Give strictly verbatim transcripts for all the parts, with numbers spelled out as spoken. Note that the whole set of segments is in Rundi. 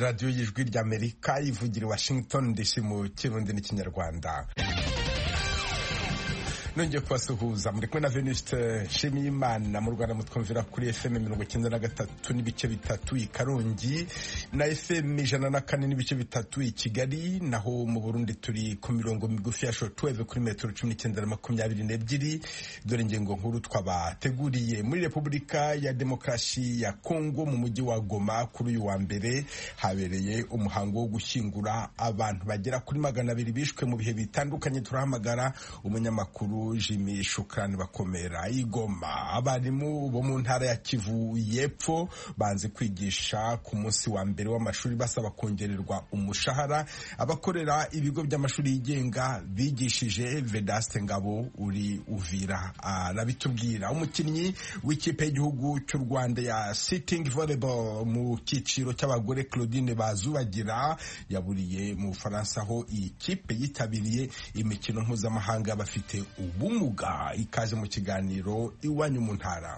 radiyo y'ijwi ry'Amerika ivugira i Washington D C mu Kirundi n'Ikinyarwanda. Nongeye kubasuhuza muri kumwe na Venuste Nshimiyimana. Mu Rwanda mutwumvira kuri F M mirongo icyenda na gatatu n'ibice bitatu i Karongi na F M ijana na kane n'ibice bitatu i Kigali, naho mu Burundi turi ku mirongo migufi ya shortwave kuri metero cumi n'icyenda na makumyabiri n'ebyiri. Dore ingingo nkuru twabateguriye. Muri Repubulika ya Demokarasi ya Kongo mu mujyi wa Goma kuri uyu wa mbere habereye umuhango wo gushyingura abantu bagera kuri magana abiri bishwe mu bihe bitandukanye. Turahamagara umunyamakuru Jimmy Shukrani Bakomera igoma. Abarimu bo mu ntara ya Kivu y'Epfo banze kwigisha ku munsi wa mbere w'amashuri basaba kongererwa umushahara. Abakorera ibigo by'amashuri yigenga bigishije. Vedaste Ngabo uri Uvira arabitubwira. Umukinnyi w'ikipe y'igihugu cy'u Rwanda ya sitting volleyball mu cyiciro cy'abagore Claudine Bazubagira yaburiye mu Bufaransa aho iyi kipe yitabiriye imikino mpuzamahanga bafite ubumuga. Ikaze mu kiganiro Iwanyu mu Ntara.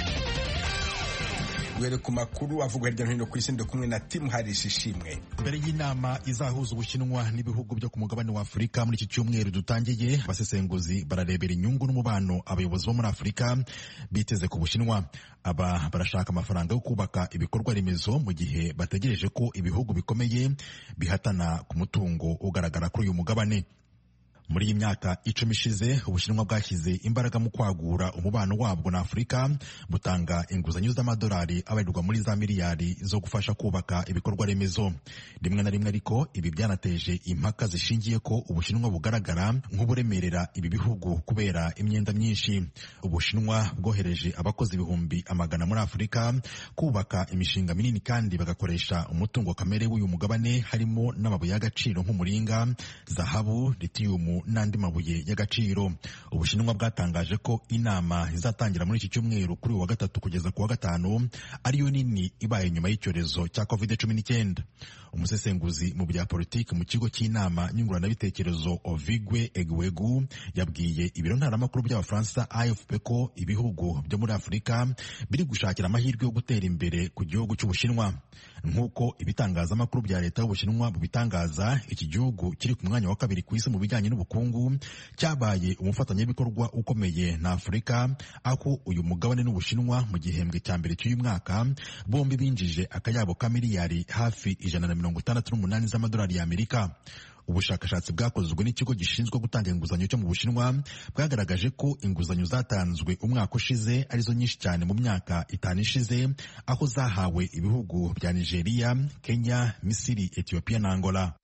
Were ku makuru avugwa hirya no hino ku isi kumwe na Tim Harris Ishimwe. Mbere y'inama izahuza Ubushinwa n'ibihugu byo ku mugabane wa Afurika muri iki cyumweru dutangiye, abasesenguzi bararebera inyungu n'umubano abayobozi bo muri Afurika biteze ku Bushinwa. Aba barashaka amafaranga yo kubaka ibikorwa remezo mu gihe bategereje ko ibihugu bikomeye bihatana ku mutungo ugaragara kuri uyu mugabane. Muri iyi myaka icumi ishize Ubushinwa bwashyize imbaraga mu kwagura umubano wabwo na Afurika, butanga inguzanyo z'amadolari abarirwa muri za miliyari zo gufasha kubaka ibikorwa remezo. Rimwe na rimwe ariko ibi byanateje impaka zishingiye ko Ubushinwa bugaragara nk'uburemerera ibi bihugu kubera imyenda myinshi. Ubushinwa bwohereje abakozi ibihumbi amagana muri Afurika kubaka imishinga minini kandi bagakoresha umutungo kamere w'uyu mugabane, harimo n'amabuye y'agaciro nk'umuringa, zahabu, lithium n'andi mabuye y'agaciro. Ubushinwa bwatangaje ko inama izatangira muri iki cyumweru kuri wa gatatu kugeza ku wa gatanu ariyo nini ibaye nyuma y'icyorezo cya covid cumi n'icyenda. Umusesenguzi mu bya politiki mu kigo cy'inama nyunguranabitekerezo Ovigwe Egwegu yabwiye ibiro ntaramakuru by'Abafaransa A F P ko ibihugu byo muri Afurika biri gushakira amahirwe yo gutera imbere ku gihugu cy'Ubushinwa. Nk'uko ibitangazamakuru bya leta y'Ubushinwa bubitangaza, iki gihugu kiri ku mwanya wa kabiri ku isi mu bijyanye n'ubukungu cyabaye umufatanyabikorwa ukomeye na Afurika, aho uyu mugabane n'Ubushinwa mu gihembwe cya mbere cy'uyu mwaka bombi binjije akayabo ka miliyari hafi ijana na mirongo itandatu n'umunani z'amadolari y'Amerika. Ubushakashatsi bwakozwe n'ikigo gishinzwe gutanga inguzanyo cyo mu Bushinwa bwagaragaje ko inguzanyo zatanzwe umwaka ushize arizo nyinshi cyane mu myaka itanu ishize, aho zahawe ibihugu bya Nigeria, Kenya, Misiri, Ethiopia na Angola.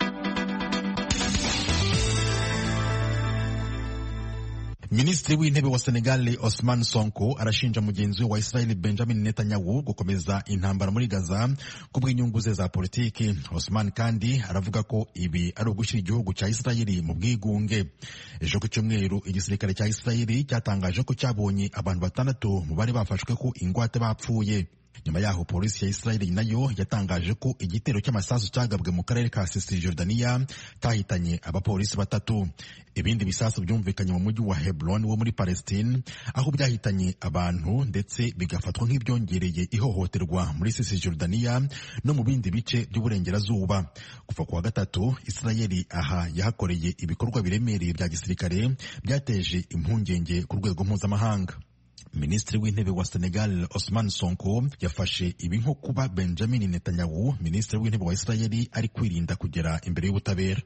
Minisitiri w'intebe wa Senegal Ousmane Sonko arashinja mugenzi we wa Israel Benjamin Netanyahu gukomeza intambara muri Gaza kubw'inyungu ze za politiki. Ousmane kandi aravuga ko ibi ari ugushyira igihugu cya Israel mu bwigunge. Ejo ku cyumweru igisirikare cya Israel cyatangaje ko cyabonye abantu batandatu mu bari bafashwe ko ingwate bapfuye. Nyuma yaho polisi ya Israel nayo yatangaje ko igitero cy'amasasu cyagabwe mu karere ka Cisjordania cyahitanye abapolisi batatu. Ibindi bisasu byumvikanye mu mujyi wa Hebron wo muri Palestine, aho byahitanye abantu ndetse bigafatwa nk'ibyongereye ihohoterwa muri Cisjordania no mu bindi bice by'uburengerazuba. Kuva ku wa gatatu Israel aha yahakoreye ibikorwa biremereye bya gisirikare byateje impungenge ku rwego mpuzamahanga. Minisitiri w'intebe wa Senegal Ousmane Sonko yafashe ibi nko kuba Benjamin Netanyahu, minisitiri w'intebe wa Israel, ari kwirinda kugera imbere y'ubutabera.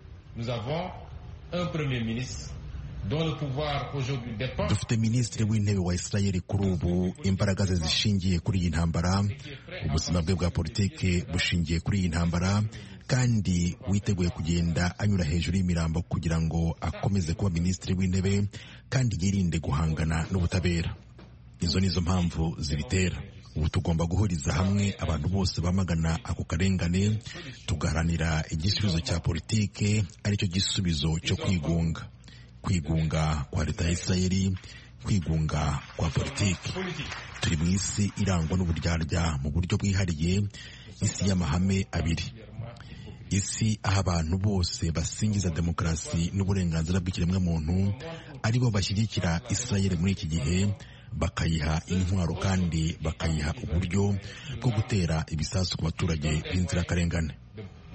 Dufite minisitiri w'intebe wa Israel kuri ubu imbaraga ze zishingiye kuri iyi ntambara, ubuzima bwe bwa politike bushingiye kuri iyi ntambara, kandi witeguye kugenda anyura hejuru y'imirambo kugira ngo akomeze kuba minisitiri w'intebe kandi yirinde guhangana n'ubutabera. Izo nizo mpamvu zibitera. Ubu tugomba guhuriza hamwe abantu bose bamagana ako karengane, tugaharanira igisubizo cya politike aricyo gisubizo cyo kwigunga. Kwigunga kwa leta ya Israel, kwigunga kwa politike. Turi mu isi irangwa n'uburyarya mu buryo bwihariye, isi y'amahame abiri. Isi aho abantu bose basingiza demokarasi n'uburenganzira bw'ikiremwamuntu aribo bashyigikira Israel muri iki gihe, bakayiha intwaro kandi bakayiha uburyo bwo gutera ibisasu ku baturage b'inzirakarengane.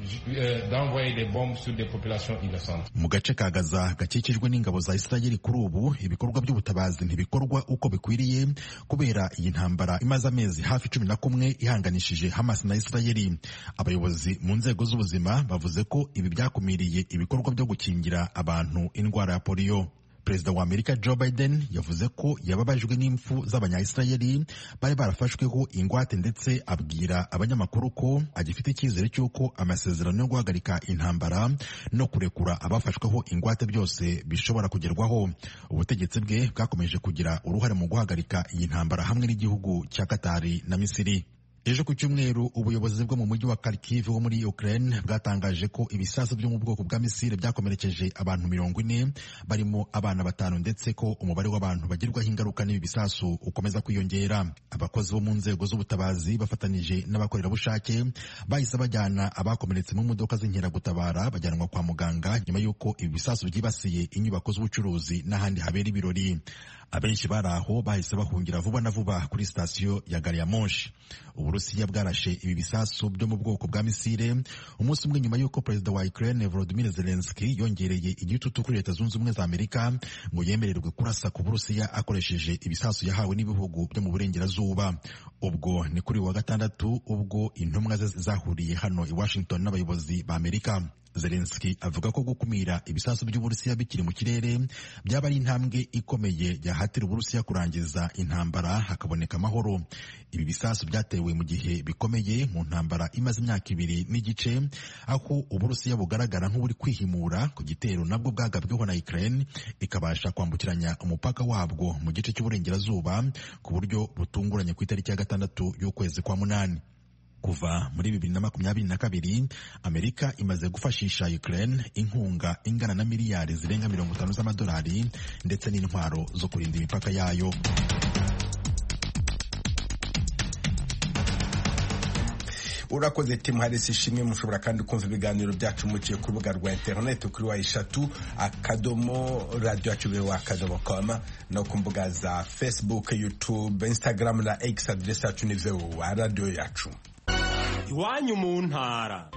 d'envoyer des bombes sur des populations innocentes. Mu gace ka Gaza gakikijwe n'ingabo za Israeli kuri ubu ibikorwa by'ubutabazi ntibikorwa uko bikwiriye kubera iyi ntambara imaze amezi hafi cumi na kumwe ihanganishije Hamas na Israeli. Abayobozi mu nzego z'ubuzima bavuze ko ibi byakumiriye ibikorwa byo gukingira abantu indwara ya polio. Perezida wa Amerika Joe Biden yavuze ko yababajwe n'impfu z'abanya-Israeli bari barafashweho ingwate ndetse abwira abanyamakuru ko agifite icyizere cy'uko amasezerano yo guhagarika intambara no kurekura abafashweho ingwate byose bishobora kugerwaho. Ubutegetsi bwe bwakomeje kugira uruhare mu guhagarika iyi ntambara hamwe n'igihugu cya Katari na Misiri. Ejo ku cyumweru ubuyobozi bwo mu mujyi wa Kharkiv wo muri Ukraine bwatangaje ko ibisasu byo mu bwoko bwa misile byakomerekeje abantu mirongo ine barimo abana batanu ndetse ko umubare w'abantu bagirwaho ingaruka n'ibi bisasu ukomeza kwiyongera. Abakozi bo mu nzego z'ubutabazi bafatanije n'abakorerabushake bahise bajyana abakomeretse mu modoka z'inkeragutabara bajyanwa kwa muganga nyuma y'uko ibi bisasu byibasiye inyubako z'ubucuruzi n'ahandi habera ibirori. Abenshi bari aho bahise bahungira vuba na vuba kuri sitasiyo ya gari ya moshi. Uburusiya bwarashe ibi bisasu byo mu bwoko bwa misile umunsi umwe nyuma y'uko perezida wa Ukraine Volodymyr Zelensky yongereye igitutu kuri Leta Zunze Ubumwe za Amerika ngo yemererwe kurasa ku Burusiya akoresheje ibisasu yahawe n'ibihugu byo mu burengerazuba. Ubwo ni kuri wa gatandatu ubwo intumwa ze zahuriye hano i Washington n'abayobozi ba Amerika. Zelensky avuga ko gukumira ibisasu by'Uburusiya bikiri mu kirere byaba ari intambwe ikomeye yahatira Uburusiya kurangiza intambara hakaboneka amahoro. Ibi bisasu byatewe mu gihe bikomeye mu ntambara imaze imyaka ibiri n'igice aho Uburusiya bugaragara nk'uburi kwihimura ku gitero nabwo bwagabweho na Ukraine ikabasha kwambukiranya umupaka wabwo mu gice cy'uburengerazuba ku buryo butunguranye ku itariki ya gatandatu y'ukwezi kwa munani. Kuva muri bibiri na makumyabiri na kabiri Amerika imaze gufashisha Ukraine inkunga ingana na miliyari zirenga mirongo itanu z'amadolari ndetse n'intwaro zo kurinda imipaka yayo. Urakoze Tim Harris ishimwe. Mushobora kandi kumva ibiganiro byacu muciye ku rubuga rwa internet kuri wa eshatu akadomo radio yacu wa akadomo com no ku mbuga za Facebook, YouTube, Instagram na X. Address yacu ni wa radio yacu. Iwanyu mu ntara.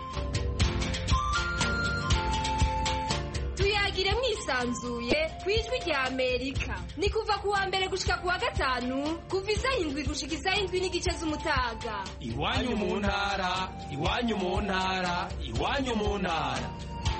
Tuyagire mwisanzuye kwijwi rya Amerika. Ni kuva ku wa mbere gushika ku wa gatanu kuva isaha indwi gushika isaha indwi n'igice z'umutaga. Iwanyu mu ntara, iwanyu mu ntara, iwanyu mu ntara.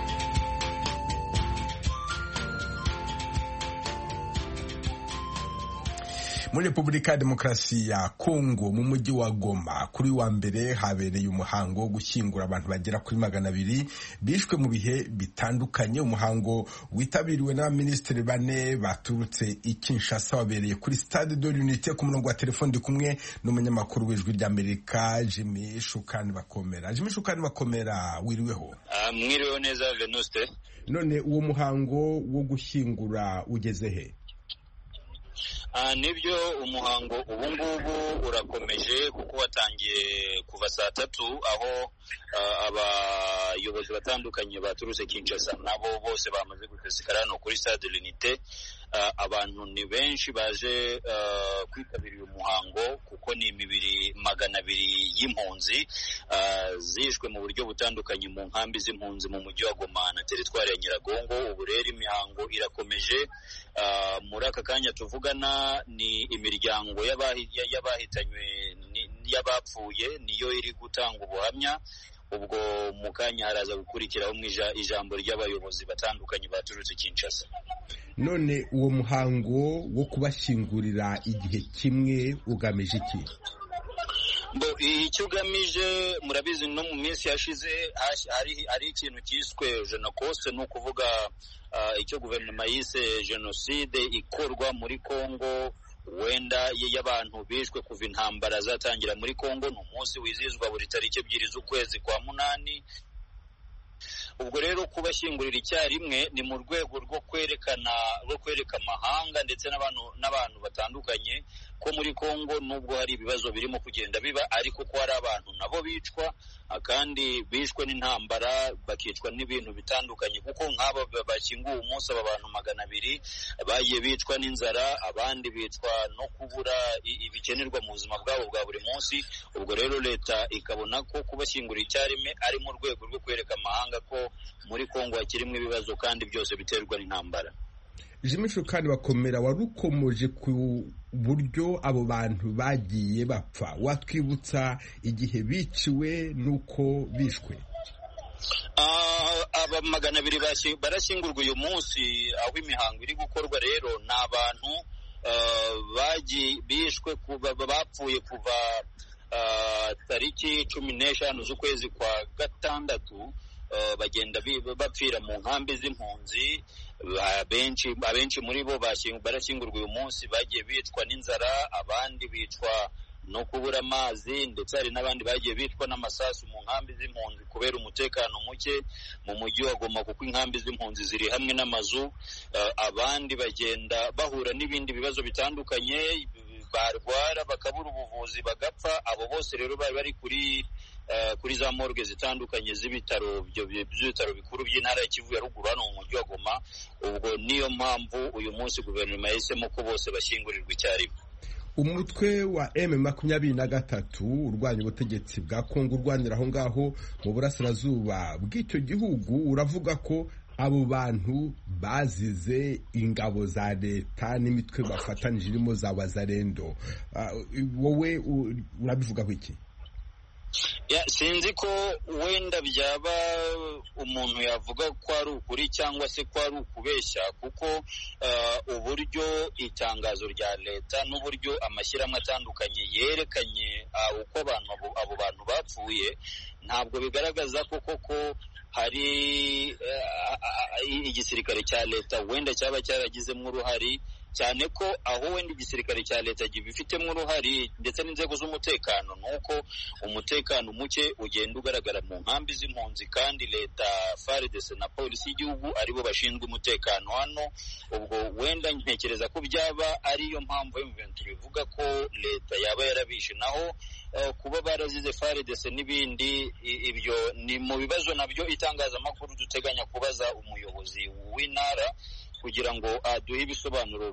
Muri Repubulika ya Demokarasi ya Kongo mu mujyi wa Goma kuri wa mbere habereye umuhango wo gushyingura abantu bagera kuri magana abiri bishwe mu bihe bitandukanye. Umuhango witabiriwe n'abaminisitiri bane baturutse i Kinshasa wabereye kuri Stade de l'Unité. Ku murongo wa telefone kumwe n'umunyamakuru w'ijwi ry'Amerika Jimmy Shukani Bakomera. Jimmy Shukani Bakomera, wiriweho? Uh, mwiriweho neza Venuste. None uwo muhango wo gushyingura ugeze he? Uh, nibyo umuhango ubu ngubu urakomeje kuko watangiye kuva saa tatu aho uh, abayobozi batandukanye baturutse Kinshasa nabo bose bamaze gutesekara no kuri Stade de l'Unité. Uh, abantu ni benshi baje uh, kwitabira uyu muhango kuko ni imibiri magana abiri y'impunzi uh, zishwe mu buryo butandukanye mu nkambi z'impunzi mu mujyi wa Goma na teritwari ya Nyiragongo. Ubu rero imihango irakomeje. Uh, muri aka kanya tuvugana ni imiryango y'abahitanywe y'abapfuye niyo iri gutanga ubuhamya. Ubwo mu kanya haraza gukurikiraho ijambo ry'abayobozi batandukanye baturutse Kinshasa. None uwo muhango wo kubashyingurira igihe kimwe ugamije iki? Bo icyo ugamije murabizi no mu minsi yashize hari hari ikintu cyiswe Genocide, no kuvuga uh, icyo guverinoma yise genocide ikorwa muri Kongo wenda y'abantu bishwe kuva intambara zatangira muri Kongo. Ni umunsi wizihizwa buri tariki ebyiri z'ukwezi kwa munani. Ubwo rero kubashyingurira icyarimwe ni mu rwego rwo kwerekana rwo kwereka amahanga ndetse n'abantu n'abantu batandukanye ko muri Kongo nubwo hari ibibazo birimo kugenda biba ariko ko hari abantu nabo bicwa kandi bishwe n'intambara bakicwa n'ibintu bitandukanye kuko nk'aba bashyinguye umunsi aba bantu magana abiri bagiye bicwa n'inzara abandi bicwa no kubura ibikenerwa mu buzima bwabo bwa buri munsi. Ubwo rero leta ikabona ko kubashyingura icyarimwe ari mu rwego rwo kwereka amahanga ko muri Kongo hakirimo ibibazo kandi byose biterwa n'intambara. Jimmy Shukani Bakomera warukomoje ku buryo abo bantu bagiye bapfa, watwibutsa igihe biciwe nuko bishwe? Aba magana abiri barashyingurwa uyu munsi aho imihango iri gukorwa. Rero ni abantu bishwe bapfuye kuva tariki cumi n'eshanu z'ukwezi kwa gatandatu, bagenda bapfira mu nkambi z'impunzi. Abenshi abenshi muri bo barashyingurwa uyu munsi bagiye bicwa n'inzara, abandi bicwa no kubura amazi, ndetse hari n'abandi bagiye bicwa n'amasasu mu nkambi z'impunzi kubera umutekano muke mu mujyi wa Goma kuko inkambi z'impunzi ziri hamwe n'amazu. Abandi bagenda bahura n'ibindi bibazo bitandukanye, barwara bakabura ubuvuzi bagapfa. Abo bose rero bari bari kuri kuri za morgue zitandukanye z'ibitaro by'ibitaro bikuru by'intara ya Kivu ya ruguru hano mu mujyi wa Goma. Ubwo niyo mpamvu uyu munsi guverinoma yahisemo ko bose bashyingurirwa icyarimwe. Umutwe wa M makumyabiri na gatatu urwanya ubutegetsi bwa Kongo urwanira aho ngaho mu burasirazuba bw'icyo gihugu uravuga ko abo bantu bazize ingabo za leta n'imitwe bafatanije irimo za Wazalendo. Wowe urabivugaho iki? Ya sinzi ko wenda byaba umuntu yavuga ko ari ukuri cyangwa se ko ari ukubeshya, kuko uh, uburyo itangazo rya leta n'uburyo amashyirahamwe atandukanye yerekanye uh, uko abantu abo bantu bapfuye ntabwo bigaragaza ko koko hari uh, igisirikare cya leta wenda cyaba cyaragizemo uruhari, cyane ko aho wenda igisirikare cya leta gifitemo uruhari ndetse n'inzego z'umutekano, nuko umutekano muke ugenda ugaragara mu nkambi z'impunzi kandi leta F A R D C na polisi y'igihugu aribo bashinzwe umutekano hano. Ubwo wenda ntekereza ko byaba ariyo mpamvu M vingt-trois bivuga ko leta yaba yarabishe, naho uh, kuba barazize F A R D C n'ibindi ibyo ni mu bibazo nabyo itangazamakuru duteganya kubaza umuyobozi w'intara kugira ngo aduhe ibisobanuro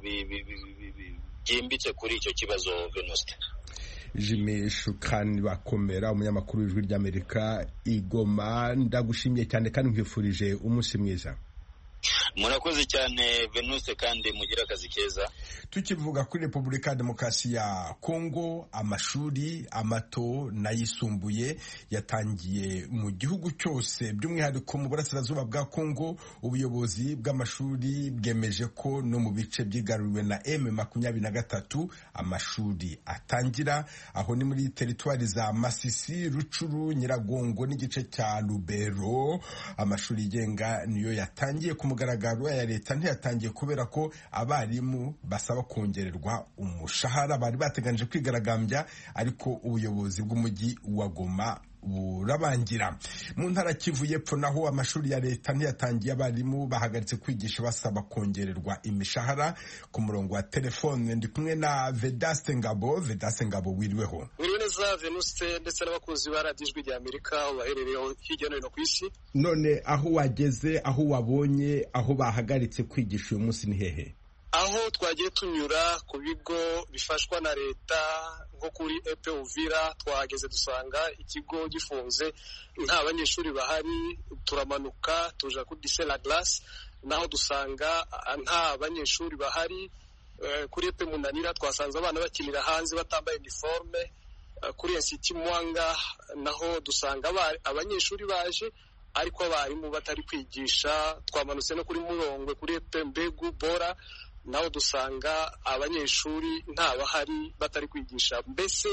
byimbitse kuri icyo kibazo. Venuste Jimmy Shukani Bakomera, umunyamakuru w'Ijwi ry'Amerika i Goma, ndagushimiye cyane kandi nkwifurije umunsi mwiza. Murakoze cyane Venuste kandi mugira akazi keza. Tukivuga kuri Repubulika ya Demokarasi ya Kongo, amashuri amato n'ayisumbuye yatangiye mu gihugu cyose, by'umwihariko mu burasirazuba bwa Kongo. Ubuyobozi bw'amashuri bwemeje ko no mu bice byigaruriwe na M makumyabiri na gatatu amashuri atangira. Aho ni muri teritwari za Masisi, Rucuru, Nyiragongo n'igice cya Lubero. Amashuri yigenga niyo yatangiye ku mugaragaro, ya leta ntiyatangiye kubera ko abarimu basaba kongererwa umushahara. Bari bateganyije kwigaragambya ariko ubuyobozi bw'umujyi wa Goma burabangira. Mu ntara Kivu y'Epfo naho amashuri ya leta ntiyatangiye, abarimu bahagaritse kwigisha basaba kongererwa imishahara. Ku murongo wa telefone ndi kumwe na Vedaste Ngabo. Vedaste Ngabo, wiriweho? Wiriwe neza Venuste, ndetse n'abakozi ba Radio Ijwi ry'Amerika baherereye hirya no hino ku isi. None aho wageze, aho wabonye aho bahagaritse kwigisha uyu munsi ni hehe? Aho twagiye tunyura ku bigo bifashwa na leta nko kuri E P Uvira, twahageze dusanga ikigo gifunze, nta banyeshuri bahari. Turamanuka tuja kuri Lycée La Glace, naho dusanga nta banyeshuri bahari. Kuri E P Munanira twasanze abana bakinira hanze batambaye uniforme. Kuri Institut Mwanga naho dusanga abanyeshuri baje ariko abarimu batari kwigisha. Twamanutse no kuri Murongwe kuri E P Mbegu Bora, naho dusanga abanyeshuri nta bahari batari kwigisha. Mbese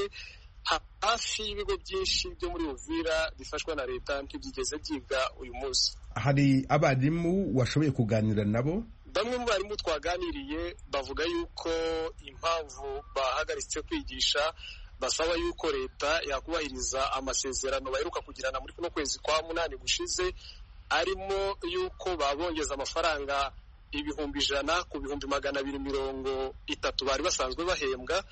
hafi y'ibigo byinshi byo muri Uvira bifashwa na leta ntibyigeze byiga uyu munsi. Hari abarimu washoboye kuganira nabo? Bamwe mu barimu twaganiriye bavuga yuko impamvu bahagaritse kwigisha basaba yuko leta yakubahiriza amasezerano baheruka kugirana muri kuno kwezi kwa munani gushize, arimo yuko babongeza amafaranga ibihumbi ijana ku bihumbi magana abiri mirongo itatu bari basanzwe bahembwa.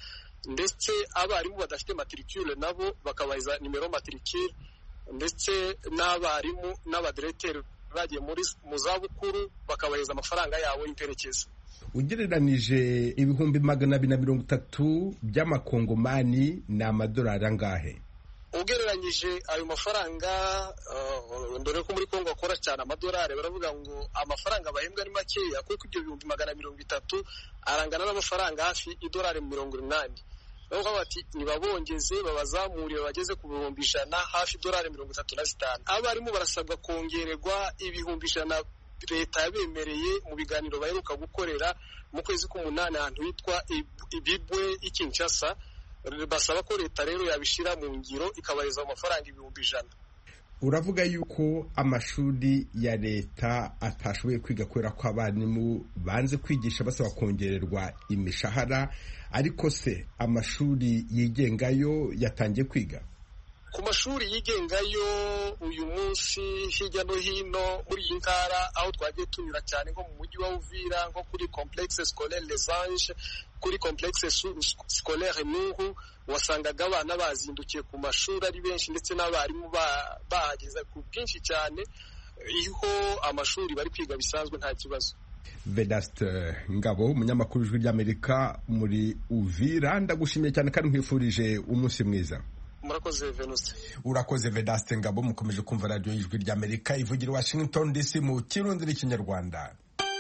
ndetse abarimu badafite matricule nabo bakabahiza nimero matricule, ndetse n'abarimu n'abadirecteur bagiye muri mu zabukuru bakabahiza amafaranga yabo y'imperekeza. Ugereranije ibihumbi magana abiri na mirongo itatu by'amakongomani ni amadolari angahe? Ugereranyije ayo mafaranga uh, ndore ko muri Kongo akora cyane amadolari, baravuga ngo amafaranga bahembwa ni makeya, kuko ibyo bihumbi magana mirongo itatu arangana n'amafaranga hafi idolari mirongo inani. Bavuga bati nibabongeze babazamurire bageze ku bihumbi ijana, hafi idolari mirongo itatu na zitanu. Abarimu barasabwa kongererwa ibihumbi ijana leta yabemereye mu biganiro baheruka gukorera mu kwezi k'umunani ahantu hitwa Ibibwe i Kinshasa. Basaba ko leta rero yabishira mu ngiro ikabaheza amafaranga ibihumbi ijana. Uravuga yuko amashuri ya leta atashoboye kwiga kubera ko abarimu banze kwigisha basaba kongererwa imishahara, ariko se amashuri yigengayo yatangiye kwiga? Ku mashuri yigengayo uyu munsi hirya no hino muri iyi ntara aho twagiye tunyura cyane nko mu mujyi wa Uvira, nko kuri complexe scolaire Les Anges, kuri complexe scolaire Nuhu, wasangaga abana bazindukiye ku mashuri ari benshi, ndetse n'abarimu bahageza ku bwinshi cyane. Iho amashuri bari kwiga bisanzwe nta kibazo. Vedaste Ngabo, umunyamakuru w'Ijwi ry'Amerika muri Uvira, ndagushimiye cyane kandi nkwifurije umunsi mwiza. Murakoze Venuste. Urakoze Vedaste Ngabo. Mukomeje kumva radio y'Ijwi ry'Amerika ivugira Washington D C mu Kirundi n'Ikinyarwanda.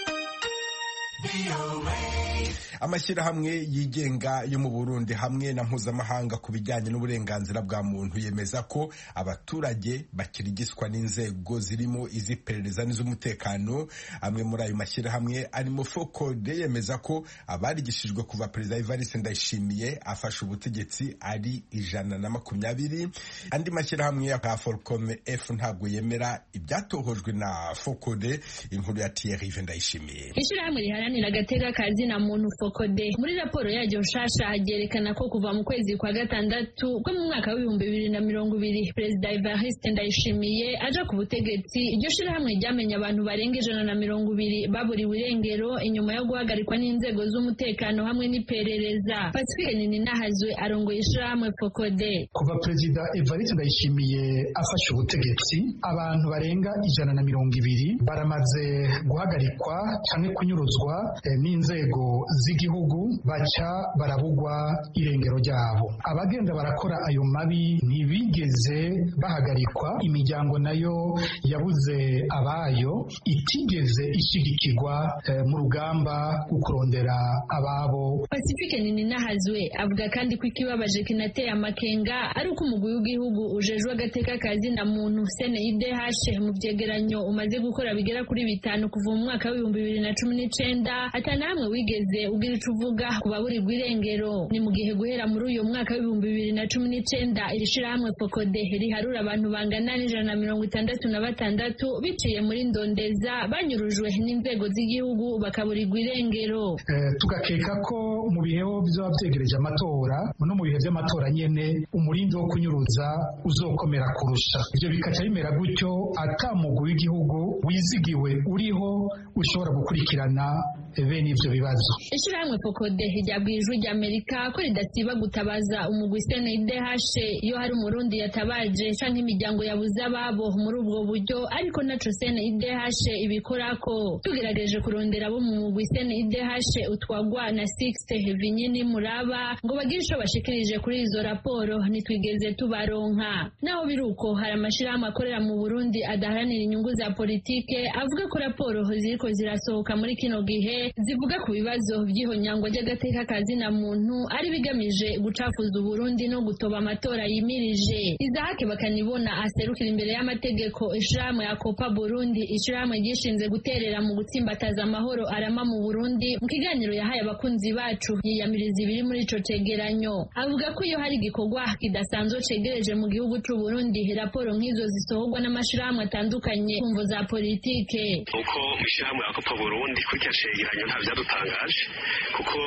Amashyirahamwe yigenga yo mu Burundi hamwe na mpuzamahanga ku bijyanye n'uburenganzira bwa muntu yemeza ko abaturage bakirigiswa n'inzego zirimo iz'iperereza n'iz'umutekano. Amwe muri ayo mashyirahamwe arimo Focode yemeza ko abarigishijwe kuva Perezida Evariste Ndayishimiye afashe ubutegetsi ari ijana na makumyabiri. Andi mashyirahamwe ya Folcom F ntabwo yemera ibyatohojwe na Focode. Inkuru ya Thierry Ndayishimiye. Ishyirahamwe riharanira agateka kazi na muntu Focode muri raporo yaryo nshasha hagerekana ko kuva mu kwezi kwa gatandatu ko mu mwaka w'ibihumbi bibiri na mirongo ibiri Perezida Evariste Ndayishimiye aja ku butegetsi, iryo shirahamwe ryamenye abantu barenga ijana na mirongo ibiri baburiwe irengero inyuma yo guhagarikwa n'inzego z'umutekano hamwe n'iperereza. Pacifique Nininahazwe arongoye ishirahamwe Focode. Kuva Perezida Evariste Ndayishimiye afashe ubutegetsi, abantu barenga ijana na mirongo ibiri baramaze guhagarikwa cyane kunyuruzwa eh, n'inzego z'igihugu, baca barabugwa irengero ryabo. Abagenda barakora ayo mabi ntibigeze bahagarikwa, imiryango nayo yabuze abayo itigeze ishigikirwa eh, mu rugamba gukurondera ababo. Pacifique Nininahazwe avuga kandi ko ikibabaje kinateye amakenga ari uko umugwi w'igihugu ujejwe agateka kazi na muntu C N I D H mu byegeranyo umaze gukora bigera kuri bitanu kuva mu mwaka w'ibihumbi bibiri na cumi n'icenda atana hamwe wigeze ugira ico uvuga ku baburirwa irengero. Ni mu gihe guhera muri uyu mwaka w'ibihumbi bibiri na cumi n'icenda iri shirahamwe Focode riharura abantu bangana n'ijana na mirongo itandatu na batandatu biciye muri ndondeza banyurujwe n'inzego z'igihugu bakaburirwa irengero. Eh, tugakeka ko mu bihe byo byegereje amatora no mu bihe by'amatora nyene umurindi wo kunyuruza uzokomera kurusha. Ibyo bikaca bimera gutyo atamugwi w'igihugu wizigiwe uriho ushobora gukurikirana bene ivyo bibazo. Ishirahamwe Focode ryabwiye Ijwi ry'Amerika ko ridasiba gutabaza umugwi C N I D H iyo hari umurundi yatabaje canke imiryango yabuze ababo muri ubwo buryo, ariko naco C N I D H ibikorako. Tugerageje kurondera abo mu mugwi C N I D H utwagwa na Sixte Vinyini Muraba ngo bagire ico bashikirije kuri izo raporo nitwigeze tubaronka. Naho biruko hari amashirahamwe akorera mu Burundi adaharanira inyungu za politike avuga ko raporo ziriko zirasohoka muri kino gihe zivuga ku bibazo by'ihonyangwa ry'agateka kazi na muntu ari bigamije gucafuza Burundi no gutoba amatora yimirije. Izahake bakanibona aserukira imbere y'amategeko ishirahamwe ya Copa Burundi, ishirahamwe gishinze guterera mu gutsimbataza amahoro arama mu Burundi, mu kiganiro yahaye abakunzi bacu yiyamiriza ibiri muri ico cegeranyo. Avuga ko iyo hari igikorwa kidasanzwe cegereje mu gihugu c'u Burundi raporo nk'izo zisohorwa n'amashirahamwe atandukanye kumvo za politike. Uko ishirahamwe ya Copa Burundi kuri cegeranyo nta vyadutangaje kuko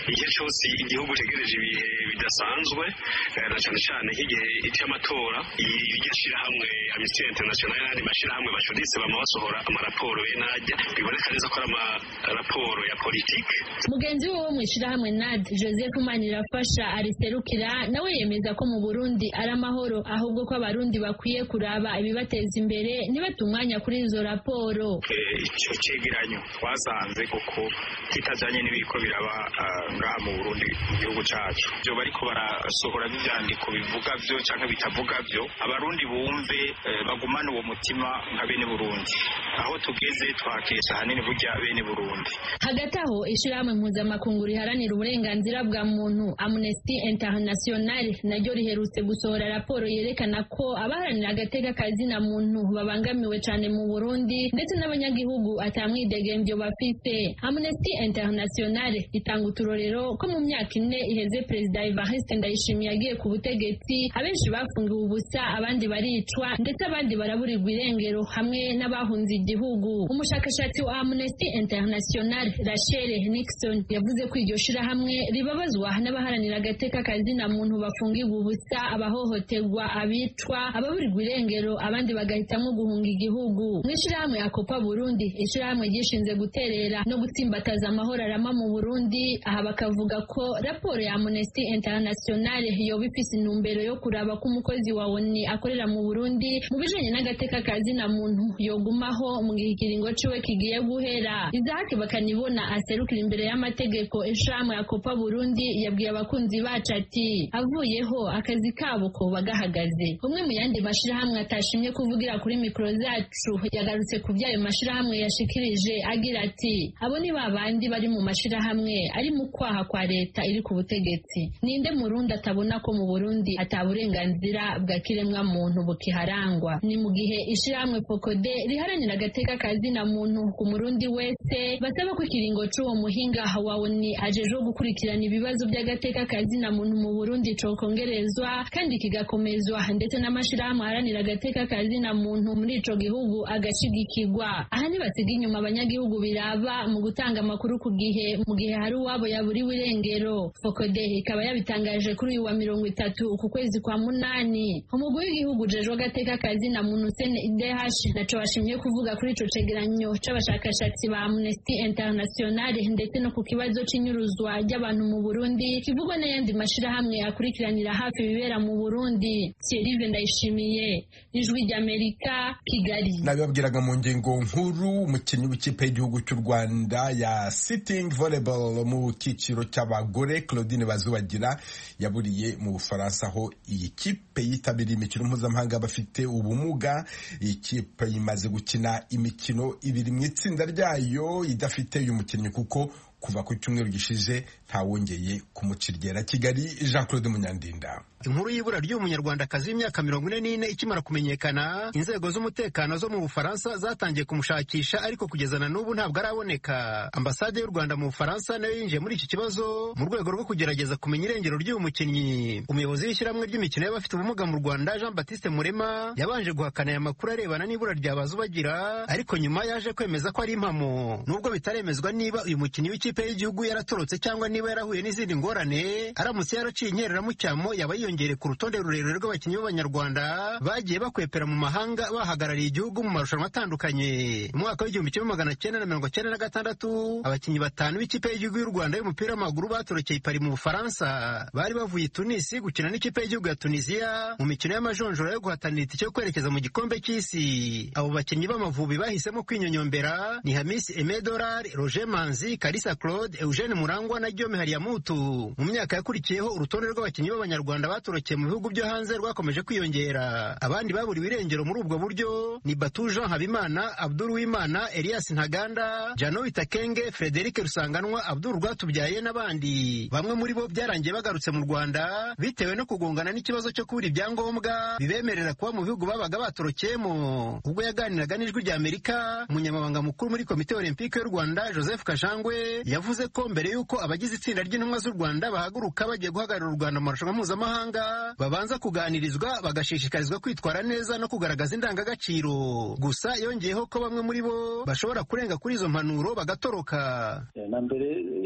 igihe cyose igihugu cyegereje ibihe bidasanzwe na cyane cyane nk'igihe cy'amatora iryo shirahamwe Amnesty International n'andi mashirahamwe bacuditse bama basohora amaraporo y'inajya biboneka neza ko ari amaraporo ya politike. Mugenzi we wo mu ishirahamwe N A D Joseph Manirafasha ariserukira nawe yemeza ko mu Burundi ari amahoro ahubwo ko abarundi bakwiye kuraba ibibateza imbere ntibatumwanya kuri izo raporo. Icyo cegeranyo twasanze kuko kitajanye n'ibiko biraba ngaha mu Burundi mu gihugu cacu byo bariko barasohora ivyandiko bivuga byo canke bitavuga byo abarundi bumve bagumana uwo mutima nka bene Burundi aho tugeze twakesha hanini burya bene Burundi. Hagati aho ishirahamwe mpuzamakungu riharanira uburenganzira bwa muntu Amnesty International naryo riherutse gusohora raporo yerekana ko abaharanira agateka kazina muntu babangamiwe cyane mu Burundi ndetse n'abanyagihugu atamwidegembyo bafite. Amnesty International itanga uturorero ko mu myaka ine iheze Perezida Evariste Ndayishimiye yagiye ku butegetsi abenshi bafungiwe ubusa abandi baricwa ndetse abandi baraburirwa irengero hamwe n'abahunze igihugu. Umushakashatsi wa Amnesty International Rachel Nixon yavuze ko iryo shirahamwe ribabazwa n'abaharanira agateka kazina muntu bafungirwa ubusa abahohoterwa abicwa ababurirwa irengero abandi bagahitamo guhunga igihugu. Mu ishirahamwe ya Copa Burundi ishirahamwe gishinze guterera no gutsimbataza amahoro arama mu Burundi aha bakavuga ko raporo ya Amnesty International yoba ifise intumbero yo kuraba ko umukozi wa O N U akorera mu Burundi mu bijanye n'agateka kazina muntu yogumaho mu gihe ikiringo ciwe kigiye guhera. Izahake bakanibona aserukira imbere y'amategeko ishirahamwe ya Copa Burundi yabwiye abakunzi bacu ati avuyeho akazi kabo ko bagahagaze. Umwe mu yandi mashirahamwe atashimye kuvugira kuri mikro zacu yagarutse ku byayo mashirahamwe yashikirije agira ati abo ni babandi bari mu mashirahamwe ari mu kwaha kwa leta iri ku butegetsi. Ninde murundi atabona ko mu Burundi ataburenganzira bwa kiremwa muntu bukiharangwa? Ni mu gihe ishirahamwe Fokode riharanira agateka kazina muntu ku murundi wese basaba ko ikiringo c'uwo muhinga wa O N U ajeje gukurikirana ibibazo by'agateka kazina muntu mu Burundi cokongerezwa kandi kigakomezwa ndetse n'amashirahamwe aharanira agateka kazina muntu muri ico gihugu agashigikirwa. Aha ntibasiga inyuma abanyagihugu biraba mu gutanga amakuru ku gihe mu gihe hari uwabo yaburiwe irengero. Fokode ikaba yabitangaje kuri uyu wa mirongo itatu ku kwezi kwa munani. Umugwi w'igihugu ujejwe agateka kazina muntu C N I D H naco washimye kuvuga kuri ico cegeranyo c'abashakashatsi ba Amnesty International ndetse no ku kibazo c'inyuruzwa ry'abantu mu Burundi kivugwa n'ayandi mashirahamwe akurikiranira hafi ibibera mu Burundi. Thierry Ndayishimiye, Ijwi ry'Amerika, Kigali. Nabibabwiraga mu ngingo nkuru umukinnyi w'ikipe y'igihugu cy'u Rwanda ya sitting volleyball mu kiciro cy'abagore Claudine Bazubagira yaburiye mu Bufaransa aho iyi kipe yitabiriye imikino mpuzamahanga bafite ubumuga. Iyi kipe imaze gukina imikino ibiri mu itsinda ryayo idafite uyu mukinnyi kuko kuva ku cyumweru gishize ntawongeye kumuciryera. Kigali, Jean Claude Munyandinda. Inkuru y'ibura ry'umunyarwandakazi w'imyaka mirongo ine n'ine ikimara kumenyekana, inzego z'umutekano zo mu Bufaransa zatangiye kumushakisha ariko kugeza na n'ubu ntabwo araboneka. Ambasade y'u Rwanda mu Bufaransa nayo yinjiye muri iki kibazo mu rwego rwo kugerageza kumenya irengero ry'uyu mukinnyi. Umuyobozi w'ishyirahamwe ry'imikino y'abafite ubumuga mu Rwanda Jean Baptiste Murema yabanje guhakana aya makuru arebana n'ibura rya Bazubagira ariko nyuma yaje kwemeza ko ari impamo. Nubwo bitaremezwa niba uyu mukinnyi w'ikipe y'igihugu yaratorotse cyangwa niba yarahuye n'izindi ngorane, aramutse yaraciye inkereramucyamo yaba yiyongereye ku rutonde rurerure rw'abakinnyi b'Abanyarwanda bagiye bakwepera mu mahanga bahagarariye igihugu mu marushanwa atandukanye. Mu mwaka w'igihumbi kimwe magana cyenda na mirongo cyenda na gatandatu abakinnyi batanu b'ikipe y'igihugu y'u Rwanda y'umupira w'amaguru batorokeye i Paris mu Bufaransa. Bari bavuye i Tunisi gukina n'ikipe y'igihugu ya Tunisia mu mikino y'amajonjora yo guhatanira itike yo kwerekeza mu gikombe cy'isi. Abo bakinnyi b'Amavubi bahisemo kwinyonyombera ni Hamisi Emedorari, Roger Manzi, Kalisa Claude, Eugene Murangwa na Guillaume Hariyamutu. Mu myaka yakurikiyeho urutonde rw'abakinnyi b'Abanyarwanda batorokeye mu bihugu byo hanze rwakomeje kwiyongera. Abandi baburiwe irengero muri ubwo buryo ni Batu Jean Habimana, Abdul Wimana, Elias Ntaganda, Jano Witakenge, Frederic Rusanganwa, Abdul Rwatubyaye n'abandi. Bamwe muri bo byarangiye bagarutse mu Rwanda bitewe no kugongana n'ikibazo cyo kubura ibyangombwa bibemerera kuba mu bihugu babaga batorokeyemo. Ubwo yaganiraga n'Ijwi ry'Amerika, umunyamabanga mukuru muri Komite Olympique y'u Rwanda Joseph Kajangwe yavuze ko mbere y'uko abagize itsinda ry'intumwa z'u Rwanda bahaguruka bagiye guhagararira u Rwanda mu marushanwa mpuzamahanga babanza kuganirizwa bagashishikarizwa kwitwara neza no kugaragaza indangagaciro. Gusa yongeyeho ko bamwe muri bo bashobora kurenga kuri izo mpanuro bagatoroka. Na mbere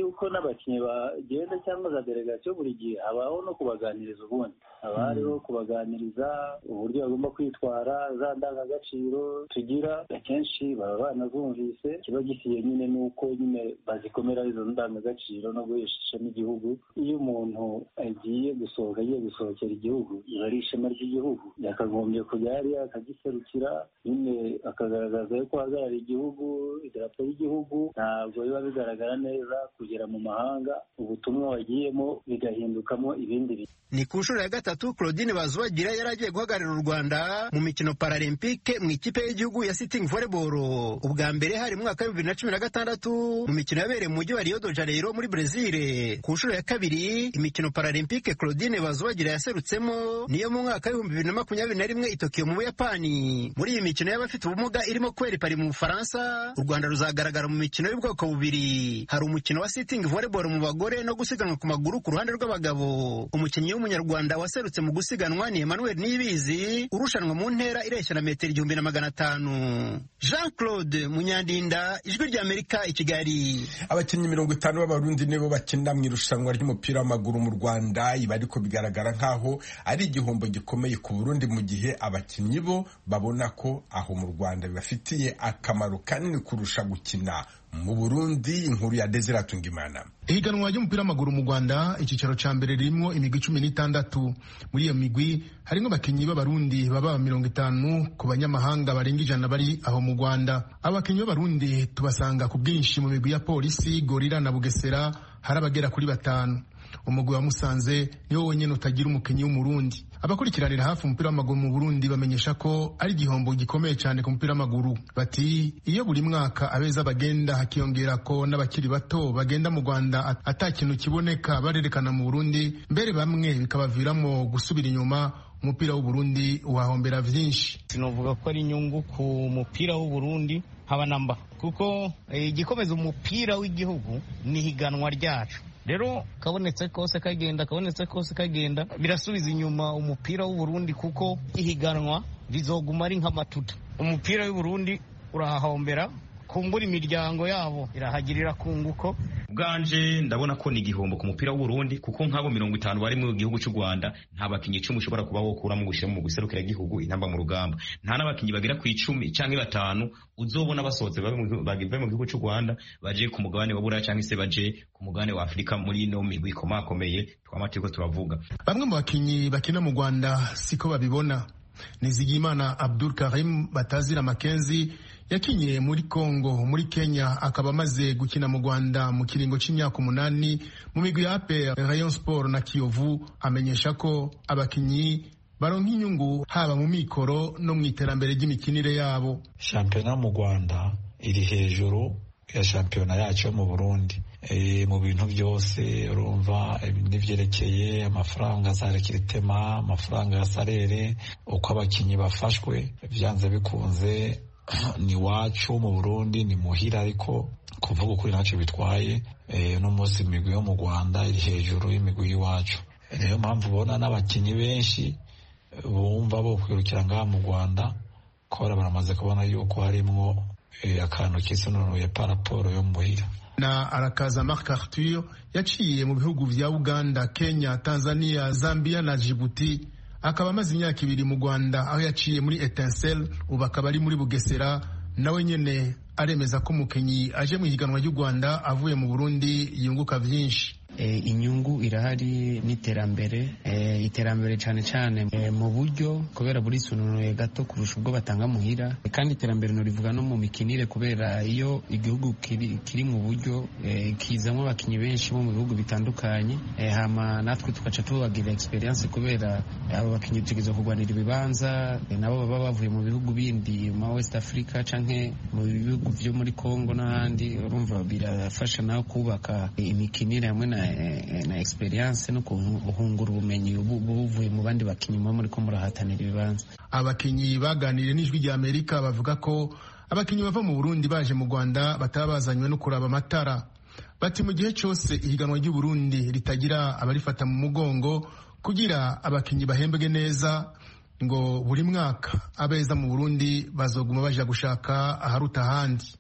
yuko n'abakinnyi bagenda cyangwa za delegasiyo buri gihe habaho no kubaganiriza ubundi haba hariho kubaganiriza uburyo bagomba kwitwara za ndangagaciro tugira akenshi baba banazumvise kiba gisiye nyine nuko nyine bazikomera izo ndangagaciro no guhesha ishema igihugu. Iyo umuntu agiye gusohoka agiye gusohokera igihugu biba ari ishema ry'igihugu, yakagombye kujya hariya akagiserukira nyine akagaragaza yuko ahagarariye igihugu, idarapo y'igihugu. Ntabwo biba bigaragara neza kugera mu mahanga ubutumwa wagiyemo bigahindukamo ibindi bintu. Ni ku nshuro ya gatatu Claudine Bazubagira yari agiye guhagararira u Rwanda mu mikino Paralempike mu ikipe y'igihugu ya Sitting Volleyball. Ubwa mbere hari mu mwaka wa bibiri na cumi na gatandatu mu mikino yabereye mu mujyi wa Rio de Janeiro muri Brazil. Ku nshuro ya kabiri imikino Paralempike Claudine Bazubagira yaserutsemo niyo mu mwaka w'ibihumbi bibiri na makumyabiri na rimwe i Tokyo mu Buyapani. Muri iyi mikino y'abafite ubumuga irimo kubera i Paris mu Bufaransa, u Rwanda ruzagaragara mu mikino y'ubwoko bubiri. Hari umukino wa Sitting Volleyball mu bagore no gusiganwa ku maguru ku ruhande rw'abagabo. Umukinnyi w'umunyarwanda waserutse mu gusiganwa ni Emmanuel Niyibizi urushanwa mu ntera ireshya na metero igihumbi na magana atanu. Jean Claude Munyandinda, Ijwi ry'Amerika, i Kigali. Abakinnyi mirongo itanu b'Abarundi nibo bakina mu irushanwa ry'umupira w'amaguru mu Rwanda. Ibi ariko bigaragara nk'aho ari igihombo gikomeye ku Burundi mu gihe abakinnyi bo babona ko aho mu Rwanda bibafitiye akamaro kanini kurusha gukina mu Burundi. Inkuru ya Desire Tungimana. Ihiganwa ry'umupira w'amaguru mu Rwanda icyicaro ca mbere ririmo imigwi cumi n'itandatu. Muri iyo migwi harimo abakinnyi b'Abarundi baba mirongo itanu ku banyamahanga barenga ijana bari aho mu Rwanda. Abakinnyi b'Abarundi tubasanga ku bwinshi mu migwi ya Polisi, Gorira na Bugesera, hari abagera kuri batanu. Umugwi wa Musanze niwo wenyene utagira umukinnyi w'umurundi. Abakurikiranira hafi umupira w'amaguru mu Burundi bamenyesha ko ari igihombo gikomeye cyane ku mupira w'amaguru. Bati iyo buri mwaka abeza bagenda hakiyongera ko n'abakiri bato bagenda mu Rwanda ata kintu kiboneka barerekana mu Burundi, mbere bamwe bikabaviramo gusubira inyuma. Umupira w'u Burundi wahombera vyinshi. Sinovuga ko ari inyungu ku mupira w'u Burundi haba namba, kuko igikomeza eh, umupira w'igihugu ni higanwa ryacu. Rero kabonetse kose kagenda kabonetse kose kagenda birasubiza inyuma umupira w'u Burundi, kuko ihiganwa rizoguma ari nk'amatuta. Umupira w'u Burundi urahahombera, kumbura imiryango yabo irahagirira kunguko. Bwanje ndabona ko ni igihombo ku mupira w'u Burundi, kuko nk'abo mirongo itanu bari mu gihugu cy'u Rwanda nta bakinyi icumi ushobora kuba wokura mu gushira mu guserukira igihugu intamba mu rugamba. Nta n'abakinyi bagira ku icumi canke batanu uzobona basohotse bagive mu gihugu cy'u Rwanda baje ku mugabane wa Buraya canke se baje ku mugabane wa Afrika muri ino migwi ikomakomeye twamatiko turavuga. Bamwe mu bakinyi bakina mu Rwanda siko babibona. Nizigimana Abdul Karim Batazira Makenzi yakinye muri Kongo, muri Kenya, akaba amaze gukina mu Rwanda mu kiringo c'imyaka umunani mu migwi ya A P R, Rayon Sport na Kiyovu. Amenyesha ko abakinyi baronka inyungu haba mu mikoro no mu iterambere ry'imikinire yabo. Shampiyona mu Rwanda iri hejuru ya shampiyona yacu mu Burundi. E, mu bintu byose urumva n'ivyerekeye amafaranga za rekiritema, amafaranga ya salere, uko abakinyi bafashwe, vyanze bikunze ni wacu mu Burundi ni muhira, ariko kuvuga ukuri ntacyo bitwaye. E, no munsi imigwi yo mu Rwanda iri hejuru y'imigwi y'iwacu. Niyo mpamvu ubona n'abakinyi benshi bumva bo kwirukira ngaha mu Rwanda, kora baramaze kubona yuko harimwo e, akantu kisununuye paraporo yo muhira. Na arakaza Marc Arthur yaciye mu bihugu vya Uganda, Kenya, Tanzania, Zambia na Djibouti, akaba amaze imyaka ibiri mu Rwanda aho yaciye muri Etincelle, ubu akaba ari muri Bugesera. Nawe nyene aremeza ko umukenyi aje mu higanwa ry'u Rwanda avuye mu Burundi yunguka vyinshi. E, inyungu irahari n'iterambere, e, iterambere cyane cyane e, mu buryo kubera buri sununuye gato kurusha ubwo batanga muhira, e, kandi iterambere no rivuga no mu mikinire, kubera iyo igihugu kiri, kiri mu buryo e, kizamwe abakinyi benshi bo mu bihugu bitandukanye, e, hama natwe tukaca tubagira experience, kubera abo bakinyi tugeze kugwanira ibibanza, e, nabo baba bavuye mu bihugu bindi mu West Africa canke mu bihugu vyo muri Congo n'ahandi. Urumva birafasha naho kubaka e, imikinire hamwe na na experience no kuhungura ubumenyi buvuye mu bandi bakinyi muri ko murahatanira ibibanza. Abakinyi baganiriye n'Ijwi ry'Amerika bavuga ko abakinyi bava mu Burundi baje mu Rwanda bataba bazanywe no kuraba amatara. Bati mu gihe cyose ihiganwa ry'u Burundi ritagira abarifata mu mugongo kugira abakinyi bahembwe neza, ngo buri mwaka abeza mu Burundi bazoguma baje gushaka aharuta ahandi.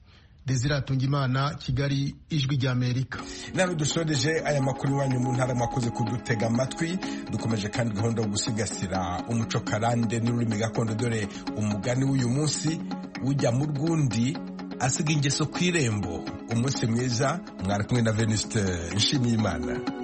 Desire Atungimana, Kigali, Ijwi ry'Amerika. Naro dushoreje aya makuru iwanyu mu ntara mwakoze kudutega amatwi. Dukomeje kandi gahunda yo gusigasira umuco karande n'ururimi gakondo, dore umugani w'uyu munsi ujya mu rwundi asiga ingeso ku irembo. Umunsi mwiza, mwari kumwe na Venuste Nshimiyimana.